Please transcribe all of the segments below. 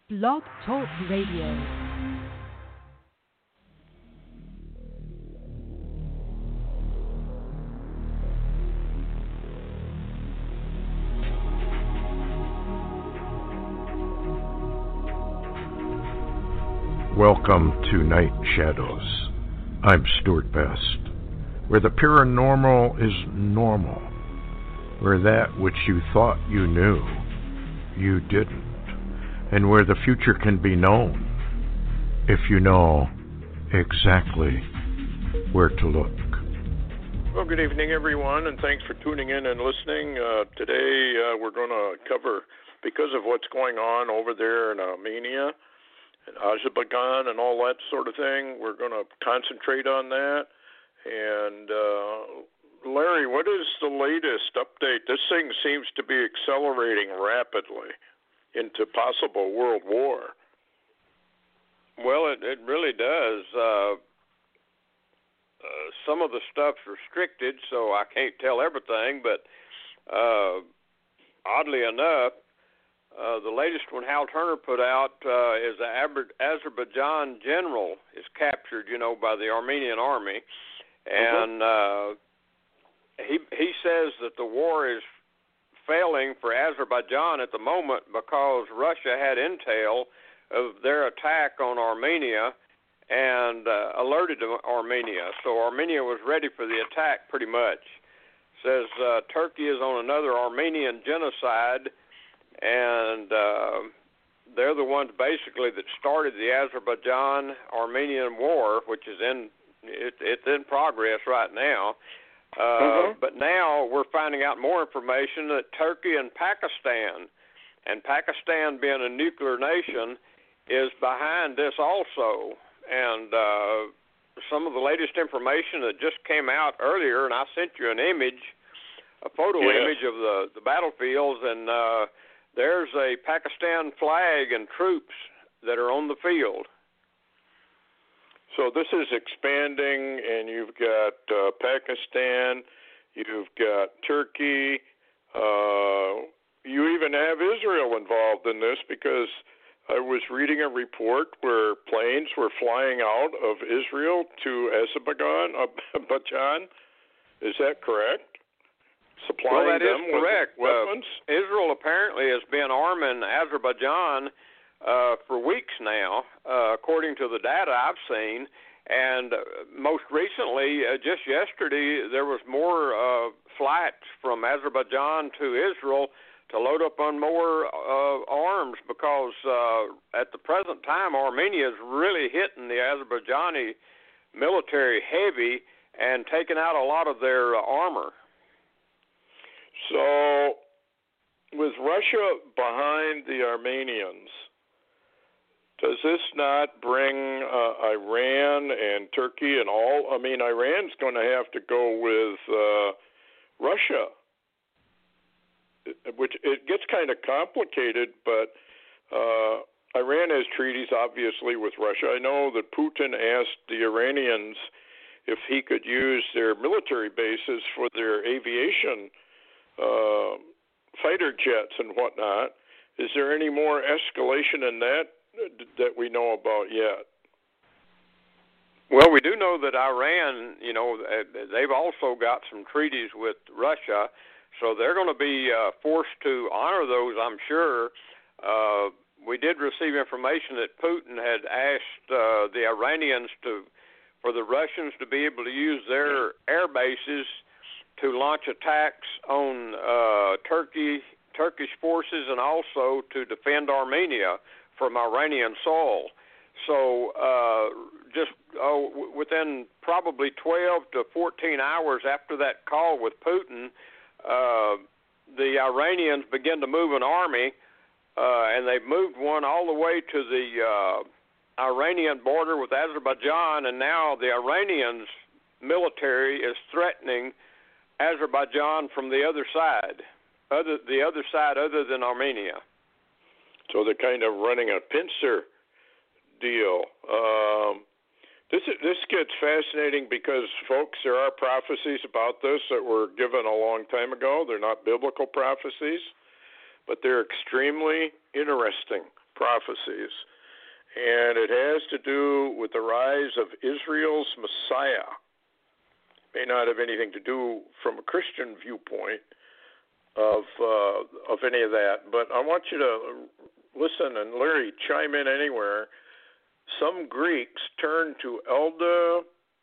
Blog Talk Radio. Welcome to Night Shadows. I'm Stuart Best, where the paranormal is normal, where that which you thought you knew, you didn't, and where the future can be known if you know exactly where to look. Well, good evening, everyone, and thanks for tuning in and listening. Today we're going to cover, because of what's going on over there in Armenia, Azerbaijan and all that sort of thing, we're going to concentrate on that. And Larry, what is the latest update? This thing seems to be accelerating rapidly into possible world war. Well, it really does. Some of the stuff's restricted, so I can't tell everything, but oddly enough, the latest one Hal Turner put out is the Azerbaijan general is captured, by the Armenian army, and he says that the war is failing for Azerbaijan at the moment because Russia had intel of their attack on Armenia and alerted Armenia, so Armenia was ready for the attack pretty much. Says Turkey is on another Armenian genocide, and they're the ones basically that started the Azerbaijan-Armenian war, which is it's in progress right now. But now we're finding out more information that Turkey and Pakistan being a nuclear nation, is behind this also. And some of the latest information that just came out earlier, and I sent you an image, a photo image of the battlefields, and there's a Pakistan flag and troops that are on the field. So this is expanding, and you've got Pakistan, you've got Turkey, you even have Israel involved in this, because I was reading a report where planes were flying out of Israel to Azerbaijan. Is that correct? Supplying that them is correct. With weapons? Israel apparently has been arming Azerbaijan for weeks now, according to the data I've seen. And most recently, just yesterday, there was more flights from Azerbaijan to Israel to load up on more arms, because at the present time, Armenia is really hitting the Azerbaijani military heavy and taking out a lot of their armor. So, with Russia behind the Armenians, does this not bring Iran and Turkey and all? I mean, Iran's going to have to go with Russia, which it gets kind of complicated, but Iran has treaties, obviously, with Russia. I know that Putin asked the Iranians if he could use their military bases for their aviation fighter jets and whatnot. Is there any more escalation in that we know about yet? Well, we do know that Iran, they've also got some treaties with Russia, so they're going to be forced to honor those, I'm sure. We did receive information that Putin had asked the Iranians for the Russians to be able to use their air bases to launch attacks on Turkish forces, and also to defend Armenia from Iranian soil. So just within probably 12 to 14 hours after that call with Putin, the Iranians began to move an army, and they've moved one all the way to the Iranian border with Azerbaijan, and now the Iranians' military is threatening Azerbaijan from the other side other than Armenia. So they're kind of running a pincer deal. This gets fascinating because, folks, there are prophecies about this that were given a long time ago. They're not biblical prophecies, but they're extremely interesting prophecies, and it has to do with the rise of Israel's Messiah. May not have anything to do from a Christian viewpoint of any of that, but I want you to listen, and Larry, chime in anywhere. Some Greeks turned to Elda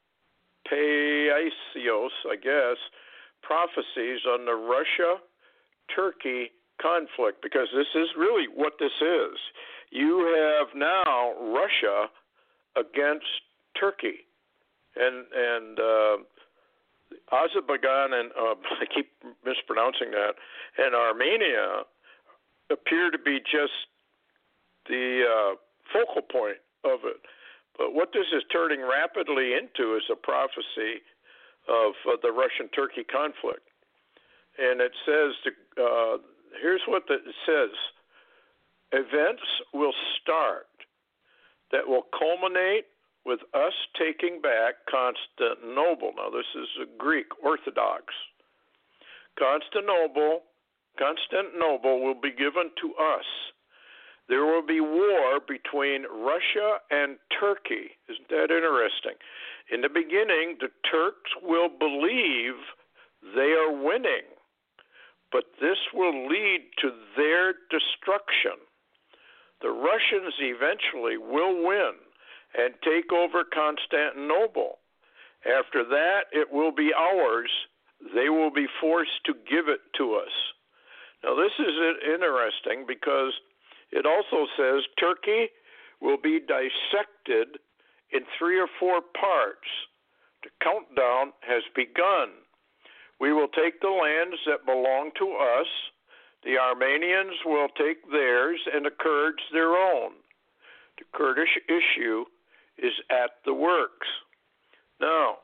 Paisios, I guess, prophecies on the Russia-Turkey conflict, because this is really what this is. You have now Russia against Turkey, and Azerbaijan and I keep mispronouncing that, and Armenia appear to be just the focal point of it. But what this is turning rapidly into is a prophecy of the Russian-Turkey conflict. And it says, here's what it says: events will start that will culminate with us taking back Constantinople. Now, this is a Greek Orthodox. Constantinople will be given to us. There will be war between Russia and Turkey. Isn't that interesting? In the beginning, the Turks will believe they are winning, but this will lead to their destruction. The Russians eventually will win and take over Constantinople. After that, it will be ours. They will be forced to give it to us. Now, this is interesting because it also says Turkey will be dissected in 3 or 4 parts. The countdown has begun. We will take the lands that belong to us. The Armenians will take theirs, and the Kurds their own. The Kurdish issue is at the works. Now,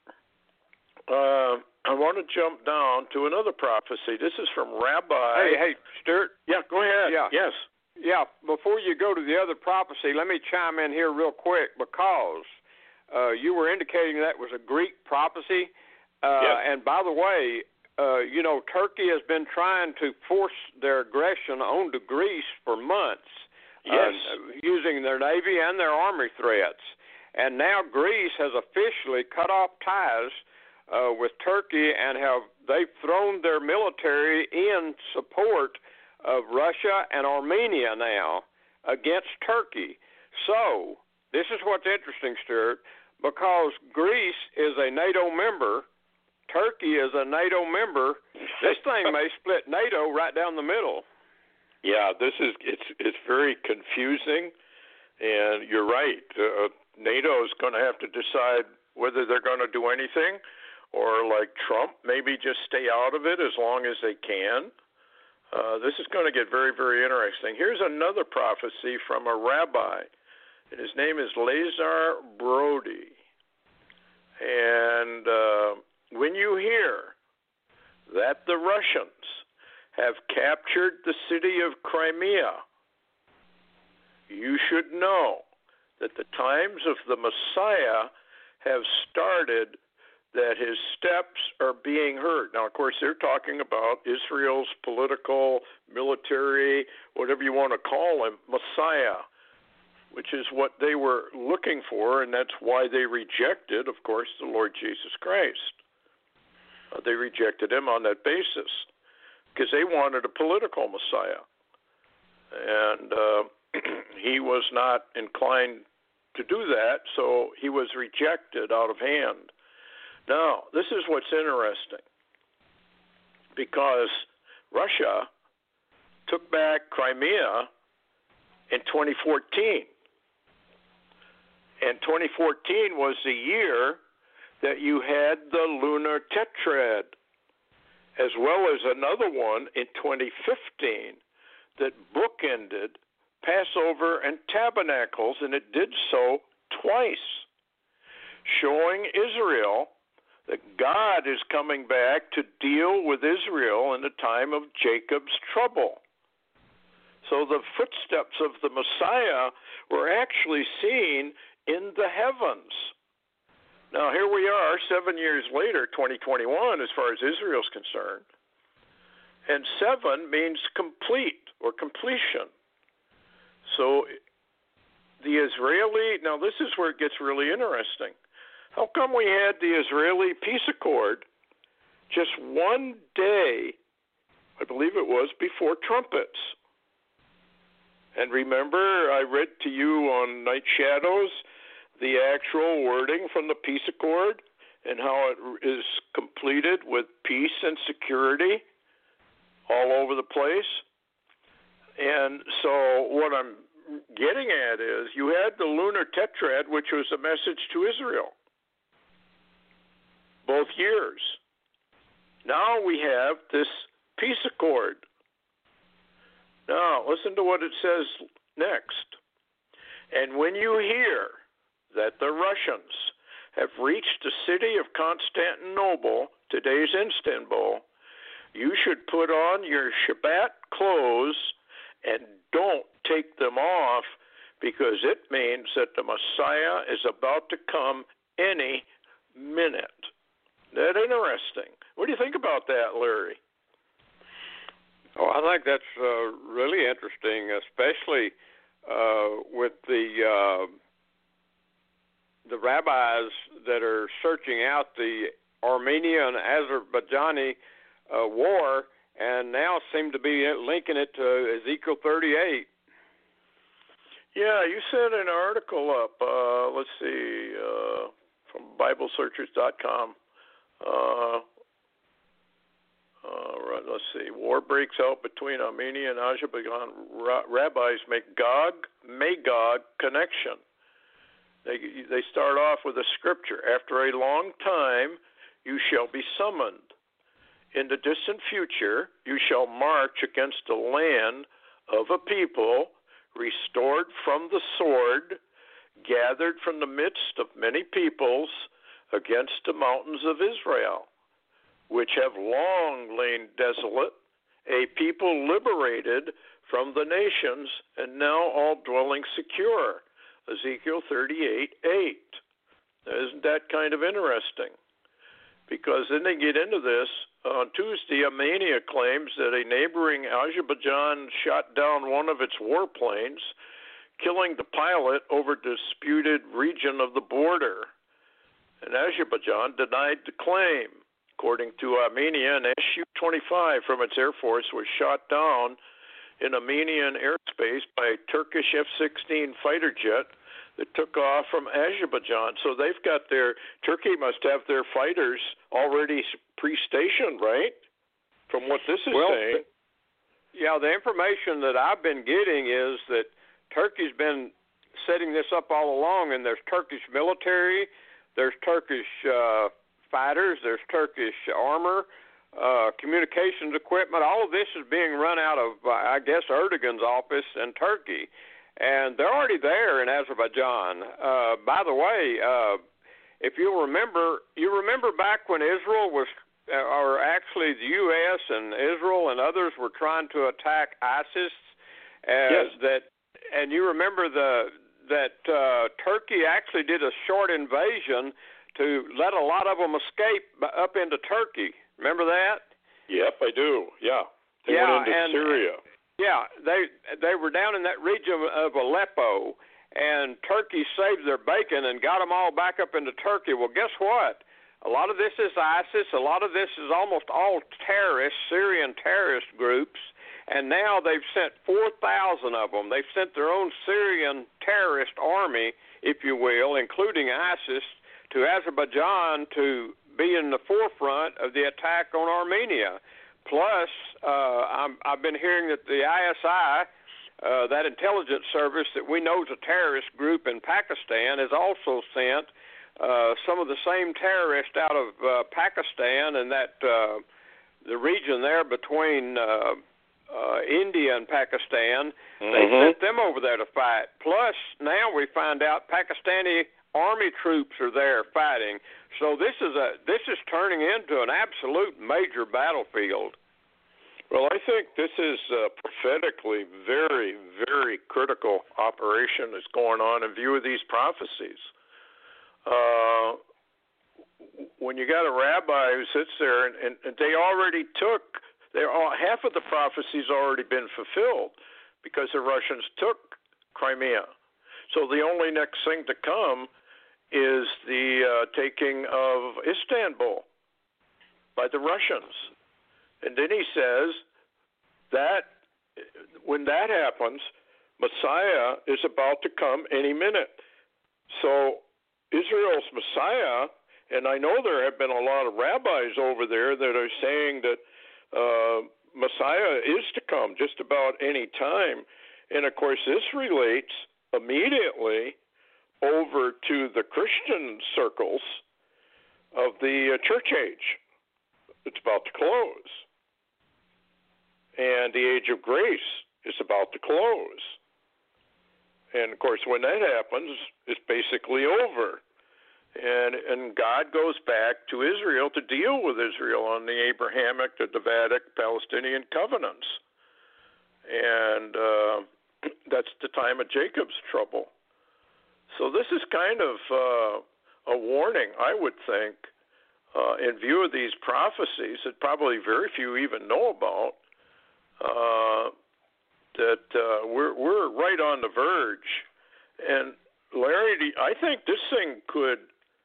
I want to jump down to another prophecy. This is from Rabbi. Hey, Stuart. Yeah, go ahead. Yeah. Yes. Yeah, before you go to the other prophecy, let me chime in here real quick, because you were indicating that was a Greek prophecy. Yes. And by the way, Turkey has been trying to force their aggression onto Greece for months, Yes. Using their navy and their army threats. And now Greece has officially cut off ties with Turkey, and they've thrown their military in support of Russia and Armenia now against Turkey. So this is what's interesting, Stuart, because Greece is a NATO member, Turkey is a NATO member. This thing may split NATO right down the middle. Yeah, it's very confusing, and you're right. NATO is going to have to decide whether they're going to do anything, or like Trump, maybe just stay out of it as long as they can. This is going to get very, very interesting. Here's another prophecy from a rabbi, and his name is Lazar Brody. And when you hear that the Russians have captured the city of Crimea, you should know that the times of the Messiah have started, that his steps are being heard. Now, of course, they're talking about Israel's political, military, whatever you want to call him, Messiah, which is what they were looking for, and that's why they rejected, of course, the Lord Jesus Christ. They rejected him on that basis because they wanted a political Messiah. And he was not inclined to do that, so he was rejected out of hand. Now, this is what's interesting, because Russia took back Crimea in 2014. And 2014 was the year that you had the lunar tetrad, as well as another one in 2015 that bookended Passover and Tabernacles, and it did so twice, showing Israel that God is coming back to deal with Israel in the time of Jacob's trouble. So the footsteps of the Messiah were actually seen in the heavens. Now, here we are 7 years later, 2021, as far as Israel's concerned. And 7 means complete or completion. So the Israeli, now this is where it gets really interesting. How come we had the Israeli peace accord just one day, I believe it was, before trumpets? And remember, I read to you on Night Shadows the actual wording from the peace accord and how it is completed with peace and security all over the place. And so what I'm getting at is you had the lunar tetrad, which was a message to Israel, both years. Now we have this peace accord. Now, listen to what it says next. And when you hear that the Russians have reached the city of Constantinople, today's Istanbul, you should put on your Shabbat clothes and don't take them off, because it means that the Messiah is about to come any minute. Isn't that interesting? What do you think about that, Larry? Oh, I think that's really interesting, especially with the rabbis that are searching out the Armenian-Azerbaijani war, and now seem to be linking it to Ezekiel 38. Yeah, you sent an article up, let's see, from BibleSearchers.com. Let's see. War breaks out between Armenia and Azerbaijan. Rabbis make Gog-Magog connection. They start off with a scripture. After a long time, you shall be summoned. In the distant future, you shall march against the land of a people restored from the sword, gathered from the midst of many peoples, against the mountains of Israel, which have long lain desolate, a people liberated from the nations, and now all dwelling secure. Ezekiel 38:8. Isn't that kind of interesting? Because then they get into this. On Tuesday, Armenia claims that a neighboring Azerbaijan shot down one of its warplanes, killing the pilot over disputed region of the border. And Azerbaijan denied the claim. According to Armenia, an Su-25 from its Air Force was shot down in Armenian airspace by a Turkish F-16 fighter jet that took off from Azerbaijan. So they've got Turkey must have their fighters already pre-stationed, right? From what this is saying. Yeah, the information that I've been getting is that Turkey's been setting this up all along, and there's Turkish military, there's Turkish fighters, there's Turkish armor, communications equipment. All of this is being run out of, I guess, Erdogan's office in Turkey. And they're already there in Azerbaijan. By the way, if you remember back when Israel was, or actually the U.S. and Israel and others were trying to attack ISIS. Yes. And you remember that Turkey actually did a short invasion to let a lot of them escape up into Turkey. Remember that? Yep, I do. Yeah. They went into Syria. Yeah, they were down in that region of Aleppo, and Turkey saved their bacon and got them all back up into Turkey. Well, guess what? A lot of this is ISIS. A lot of this is almost all terrorists, Syrian terrorist groups, and now they've sent 4,000 of them. They've sent their own Syrian terrorist army, if you will, including ISIS, to Azerbaijan to be in the forefront of the attack on Armenia. Plus, I've been hearing that the ISI, that intelligence service that we know is a terrorist group in Pakistan, has also sent some of the same terrorists out of Pakistan and that the region there between India and Pakistan. They sent them over there to fight. Plus, now we find out Pakistani Army troops are there fighting. So this is turning into an absolute major battlefield. Well, I think this is prophetically very, very critical operation that's going on in view of these prophecies. When you got a rabbi who sits there and they already half of the prophecies already been fulfilled because the Russians took Crimea. So the only next thing to come is the taking of Istanbul by the Russians. And then he says that when that happens, Messiah is about to come any minute. So Israel's Messiah, and I know there have been a lot of rabbis over there that are saying that Messiah is to come just about any time. And, of course, this relates immediately over to the Christian circles of the church age. It's about to close. And the age of grace is about to close. And, of course, when that happens, it's basically over. And God goes back to Israel to deal with Israel on the Abrahamic, the Davidic, Palestinian covenants. And that's the time of Jacob's trouble. So this is kind of a warning, I would think, in view of these prophecies that probably very few even know about, that we're right on the verge. And Larry, I think this thing could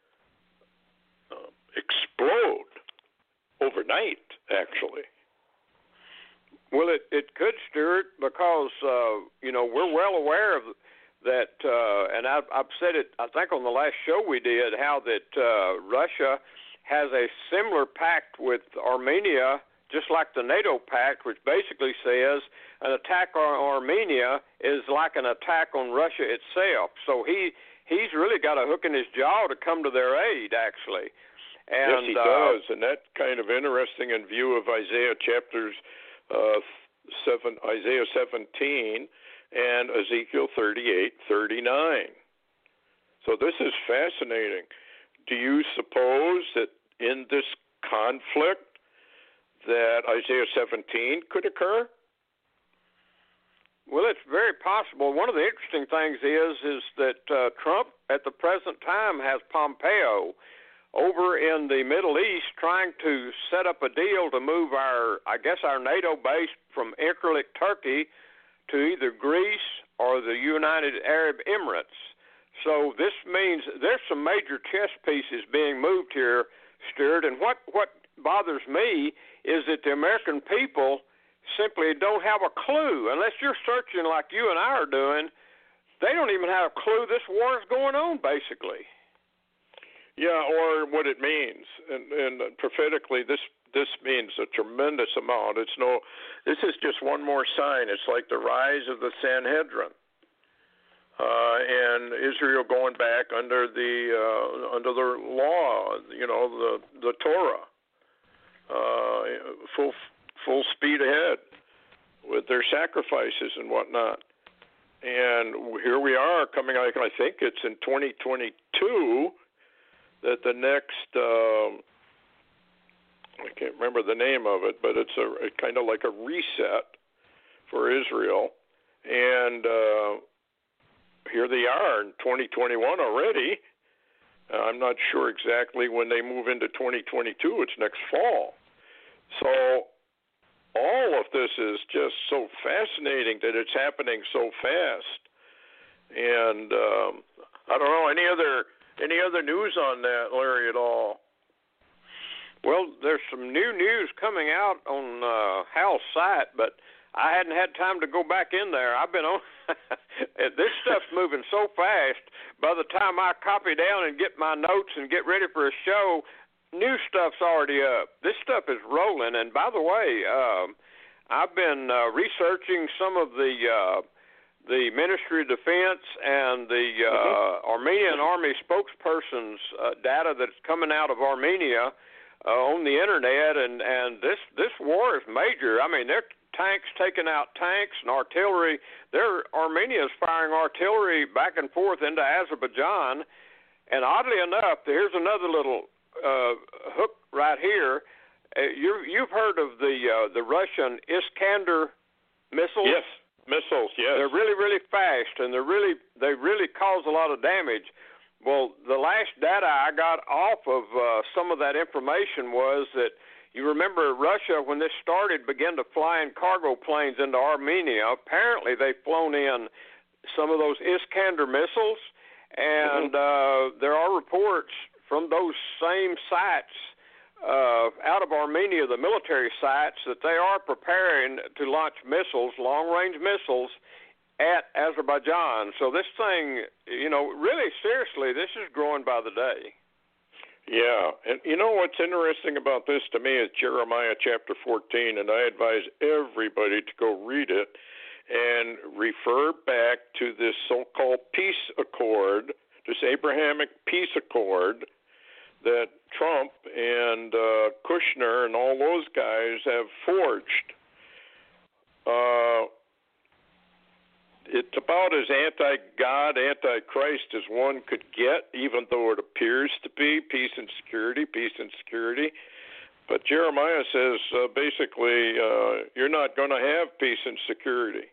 explode overnight, actually. Well, it could, Stuart, because we're well aware of that, and I've said it, I think, on the last show we did, how that Russia has a similar pact with Armenia, just like the NATO pact, which basically says an attack on Armenia is like an attack on Russia itself. So he's really got a hook in his jaw to come to their aid, actually. And, yes, he does, and that's kind of interesting in view of Isaiah chapters Isaiah 17 and Ezekiel 38:39. So this is fascinating. Do you suppose that in this conflict that Isaiah 17 could occur? Well, it's very possible. One of the interesting things is that Trump at the present time has Pompeo over in the Middle East trying to set up a deal to move our NATO base from Incirlik, Turkey, to either Greece or the United Arab Emirates. So this means there's some major chess pieces being moved here, Stuart, and what bothers me is that the American people simply don't have a clue. Unless you're searching like you and I are doing, they don't even have a clue this war is going on, basically. Yeah, or what it means. And prophetically, this means a tremendous amount. This is just one more sign. It's like the rise of the Sanhedrin. And Israel going back under the law, the Torah, full speed ahead with their sacrifices and whatnot. And here we are coming, I think it's in 2022 that the next, I can't remember the name of it, but it's a kind of like a reset for Israel. And here they are in 2021 already. I'm not sure exactly when they move into 2022. It's next fall. So all of this is just so fascinating that it's happening so fast. And I don't know, any other news on that, Larry, at all? Well, there's some new news coming out on Hal's site, but I hadn't had time to go back in there. I've been on. This stuff's moving so fast. By the time I copy down and get my notes and get ready for a show, new stuff's already up. This stuff is rolling. And by the way, I've been researching some of the Ministry of Defense and the Armenian Army spokesperson's data that's coming out of Armenia on the internet, and this war is major. I mean, they're tanks taking out tanks and artillery. Armenia's firing artillery back and forth into Azerbaijan. And oddly enough, here's another little hook right here. You've heard of the Russian Iskander missiles? Yes, missiles. Yes. They're really, really fast, and they really cause a lot of damage. Well, the last data I got off of some of that information was that, you remember Russia, when this started, began to fly in cargo planes into Armenia. Apparently they've flown in some of those Iskander missiles, and there are reports from those same sites out of Armenia, the military sites, that they are preparing to launch missiles, long-range missiles, at Azerbaijan. So this thing, really seriously, this is growing by the day. Yeah, and what's interesting about this to me is Jeremiah chapter 14, and I advise everybody to go read it and refer back to this so-called peace accord, this Abrahamic peace accord that Trump and Kushner and all those guys have forged. It's about as anti-God, anti-Christ as one could get, even though it appears to be peace and security. But Jeremiah says, basically, you're not going to have peace and security.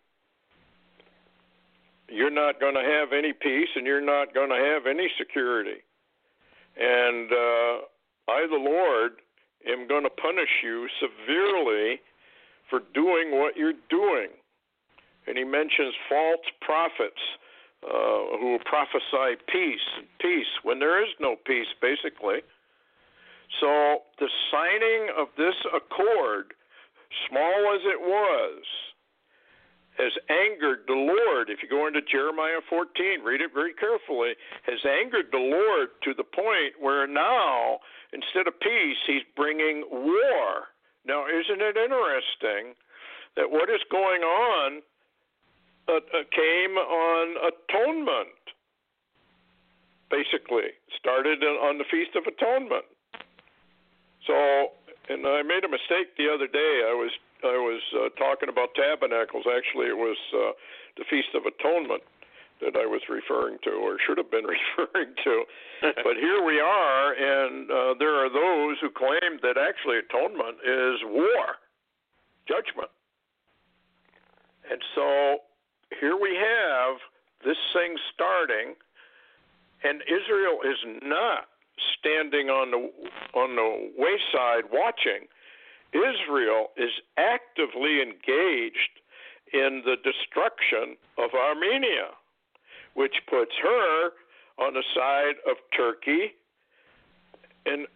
You're not going to have any peace, and you're not going to have any security. And I, the Lord, am going to punish you severely for doing what you're doing. And he mentions false prophets who prophesy peace when there is no peace, basically. So the signing of this accord, small as it was, has angered the Lord. If you go into Jeremiah 14, read it very carefully, has angered the Lord to the point where now, instead of peace, he's bringing war. Now, isn't it interesting that what is going on came on atonement, basically. Started on the Feast of Atonement. So, and I made a mistake the other day. I was talking about tabernacles. Actually, it was the Feast of Atonement that I was referring to, or should have been referring to. But here we are, and there are those who claim that actually atonement is war, judgment. And so here we have this thing starting, and Israel is not standing on the wayside watching. Israel is actively engaged in the destruction of Armenia, which puts her on the side of Turkey, and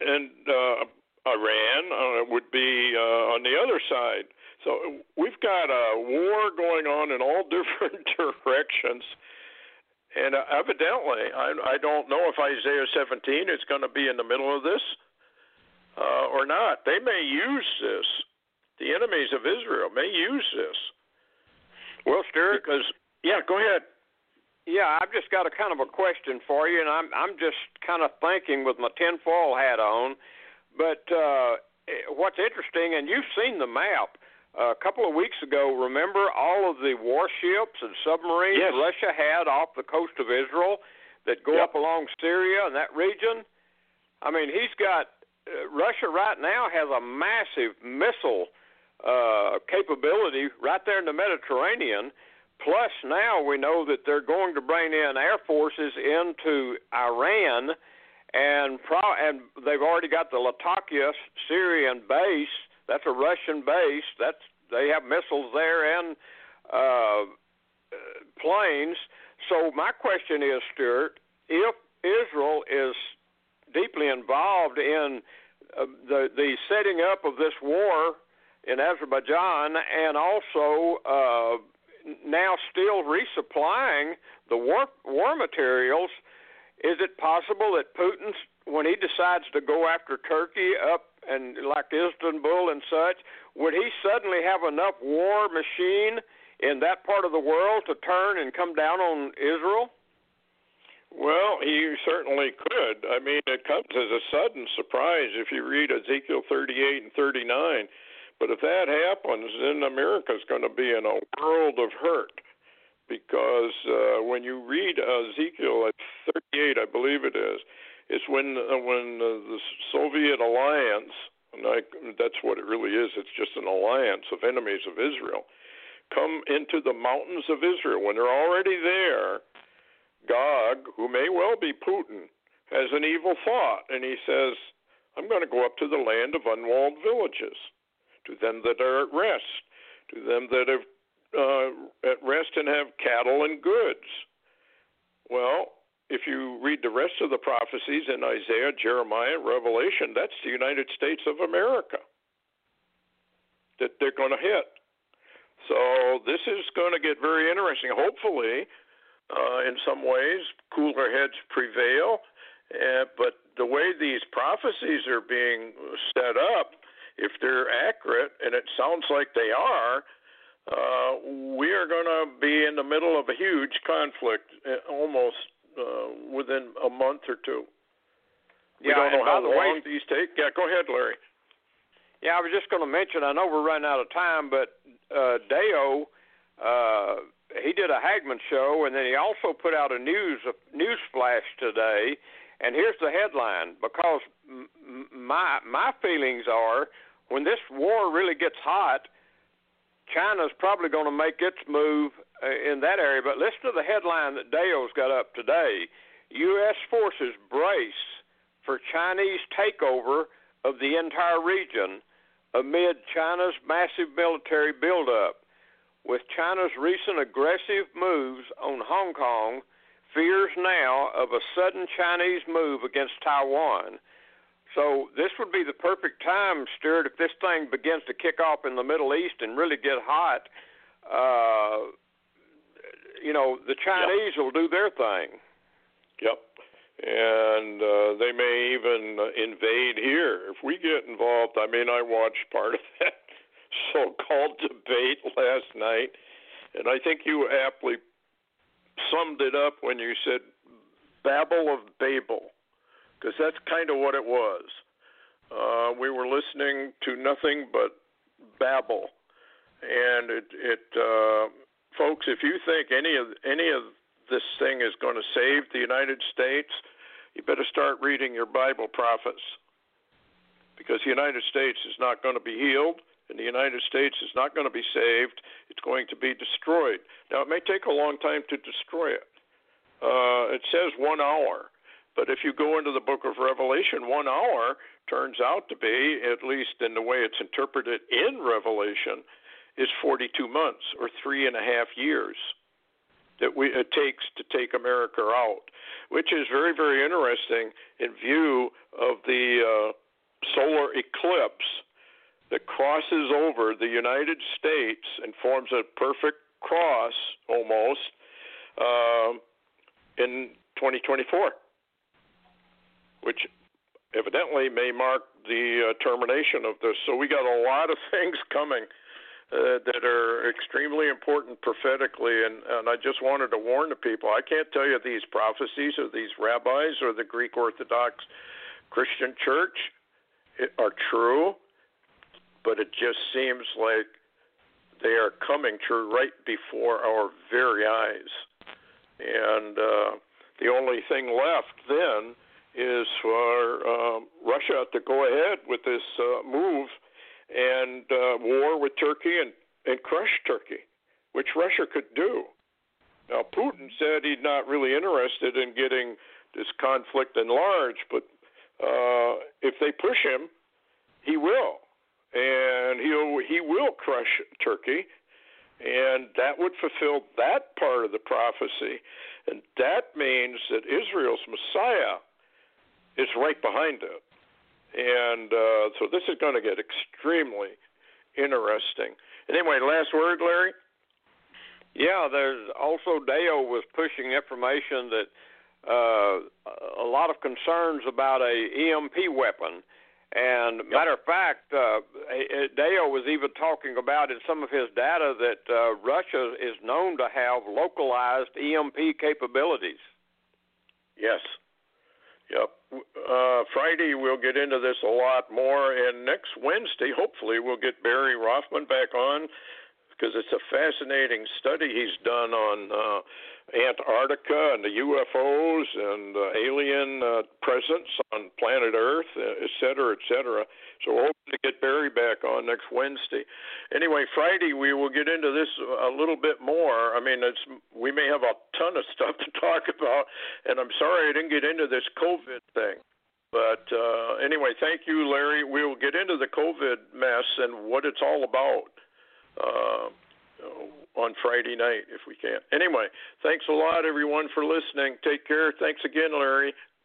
Iran would be on the other side. So we've got a war going on in all different directions, and evidently, I don't know if Isaiah 17 is going to be in the middle of this or not. They may use this. The enemies of Israel may use this. Well, Stuart, because go ahead. Yeah, I've just got a kind of a question for you, and I'm just kind of thinking with my tinfoil hat on. But what's interesting, and you've seen the map. A couple of weeks ago, remember all of the warships and submarines Russia had off the coast of Israel that go up along Syria and that region? I mean, he's got Russia right now has a massive missile capability right there in the Mediterranean. Plus, now we know that they're going to bring in air forces into Iran, and they've already got the Latakia Syrian base. That's a Russian base. They have missiles there and planes. So my question is, Stuart, if Israel is deeply involved in the setting up of this war in Azerbaijan, and also now still resupplying the war materials, is it possible that Putin, when he decides to go after Turkey up and like Istanbul and such, would he suddenly have enough war machine in that part of the world to turn and come down on Israel? Well, he certainly could. I mean, it comes as a sudden surprise if you read Ezekiel 38 and 39. But if that happens, then America's going to be in a world of hurt, because when you read Ezekiel 38, I believe it is, it's when the Soviet alliance, and that's what it really is, it's just an alliance of enemies of Israel, come into the mountains of Israel. When they're already there, Gog, who may well be Putin, has an evil thought, and he says, I'm going to go up to the land of unwalled villages, to them that are at rest, to them that have at rest and have cattle and goods. Well, if you read the rest of the prophecies in Isaiah, Jeremiah, Revelation, that's the United States of America that they're going to hit. So this is going to get very interesting. Hopefully, in some ways, cooler heads prevail. But the way these prophecies are being set up, if they're accurate, and it sounds like they are, we are going to be in the middle of a huge conflict almost within a month or two. We don't know how long these take. Yeah, go ahead, Larry. Yeah, I was just going to mention, I know we're running out of time, but Deo, he did a Hagmann show, and then he also put out a news flash today, and here's the headline, because my feelings are, when this war really gets hot, China's probably going to make its move in that area. But listen to the headline that Deo's got up today. U.S. forces brace for Chinese takeover of the entire region amid China's massive military buildup. With China's recent aggressive moves on Hong Kong, fears now of a sudden Chinese move against Taiwan. So this would be the perfect time, Stuart, if this thing begins to kick off in the Middle East and really get hot. The Chinese will do their thing. Yep. And they may even invade here. If we get involved, I watched part of that so-called debate last night, and I think you aptly summed it up when you said Babel of Babel, because that's kind of what it was. We were listening to nothing but babble, and it folks, if you think any of this thing is going to save the United States, you better start reading your Bible prophets, because the United States is not going to be healed, and the United States is not going to be saved. It's going to be destroyed. Now, it may take a long time to destroy it. It says 1 hour. But if you go into the book of Revelation, 1 hour turns out to be, at least in the way it's interpreted in Revelation, is 42 months or 3.5 years that it takes to take America out, which is very, very interesting in view of the solar eclipse that crosses over the United States and forms a perfect cross almost in 2024. Which evidently may mark the termination of this. So we got a lot of things coming that are extremely important prophetically, and I just wanted to warn the people. I can't tell you these prophecies of these rabbis or the Greek Orthodox Christian Church are true, but it just seems like they are coming true right before our very eyes. And the only thing left then is for Russia to go ahead with this move and war with Turkey and crush Turkey, which Russia could do. Now, Putin said he's not really interested in getting this conflict enlarged, but if they push him, he will. And he will crush Turkey, and that would fulfill that part of the prophecy. And that means that Israel's Messiah is right behind it. And so this is going to get extremely interesting. Anyway, last word, Larry? Yeah, there's also Deo was pushing information that a lot of concerns about a EMP weapon. And matter of fact, Deo was even talking about in some of his data that Russia is known to have localized EMP capabilities. Yes. Yep. Friday we'll get into this a lot more, and next Wednesday hopefully we'll get Barry Rothman back on, because it's a fascinating study he's done on Antarctica and the UFOs and alien presence on planet Earth, et cetera, et cetera. So we're hoping to get Barry back on next Wednesday. Anyway, Friday we will get into this a little bit more. I mean, we may have a ton of stuff to talk about, and I'm sorry I didn't get into this COVID thing. But anyway, thank you, Larry. We'll get into the COVID mess and what it's all about. on Friday night if we can. Anyway, thanks a lot, everyone, for listening. Take care. Thanks again, Larry.